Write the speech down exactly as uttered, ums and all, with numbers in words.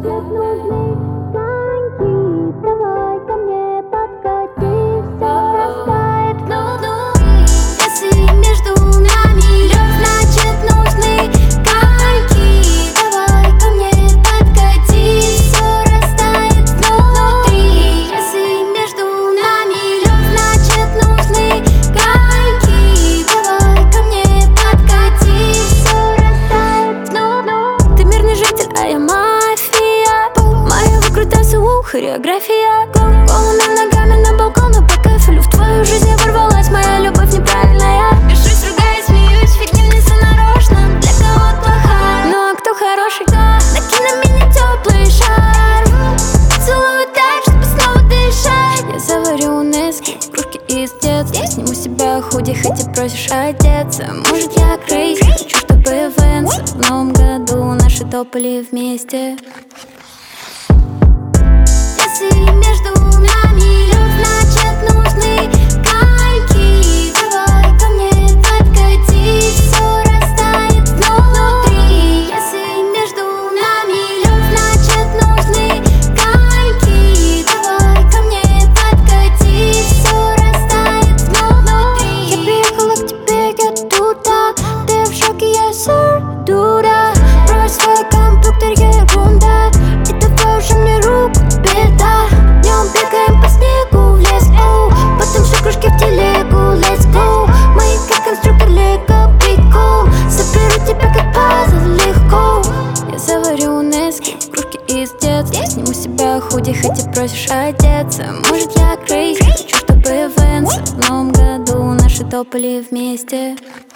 значит нужны коньки. Давай ко мне подкати, все растает внутри. Если между нами лед, значит нужны коньки. Давай ко мне подкати, все растает внутри. Если между нами лед, значит нужны коньки. Давай ко мне подкати, все растает внутри. Ты мирный житель, а я мафия. Моя выкрутасы, у, хореография. Голыми ногами на балкон, но по кафелю в твою жизнь я ворвалась. Моя любовь неправильная. Бешусь, ругаюсь, смеюсь, фигня не сонарочно. Для кого-то плохая, ну а кто хороший? Накинь на меня теплый шар. Целую так, чтобы снова дышать. Я заварю нески, кружки из детства. Сниму с себя худи, хотя просишь одеться. Может я крейзи, хочу, чтобы Венс в новом году наши топали вместе. Если между нами лед, значит нужны коньки. Давай ко мне подкати, все растает внутри. Если между нами лед, значит нужны коньки. Давай ко мне подкати, все растает внутри. Я приехала к тебе, я туда. Ты в шоке, я сердура. Брось свой компьютер, ерунда. И давай уже мне руку, беда. Днем бегаем по снегу в лес, оу. Потом все кружки в телегу, let's go. Мы как конструктор лего, прикол. Соберу тебя как пазл, легко. Я заварю нески, кружки из детства. Сниму с себя худи, хотя просишь одеться. Может я крейзи, хочу, чтобы Венс в новом году наши топали вместе.